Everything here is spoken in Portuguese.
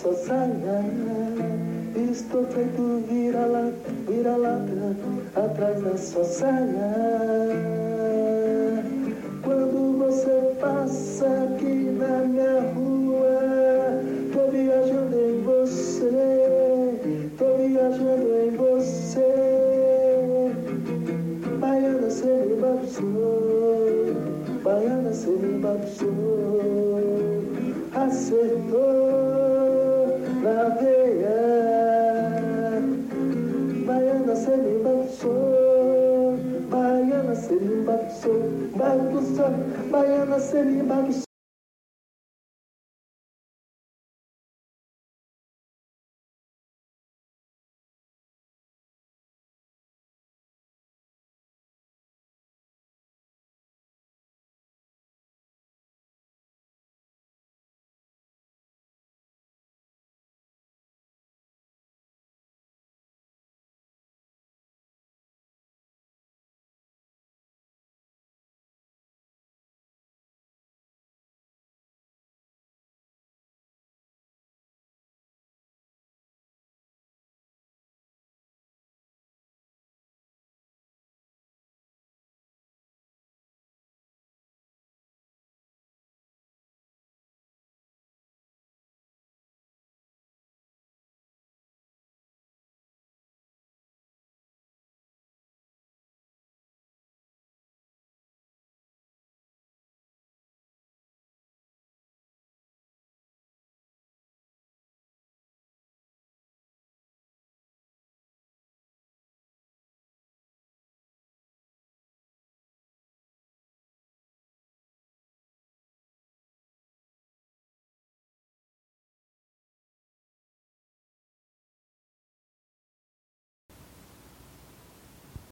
sua saia. Estou feito vira-lata atrás da sua saia. Quando você passa aqui na minha rua, tô viajando em você, tô viajando em você. Baiana, cê me bagunçou, baiana, cê me bagunçou. Acertou na veia. Baiana, cê me bagunçou, baiana, cê me bagunçou, bagunçou, baiana, cê me bagunçou.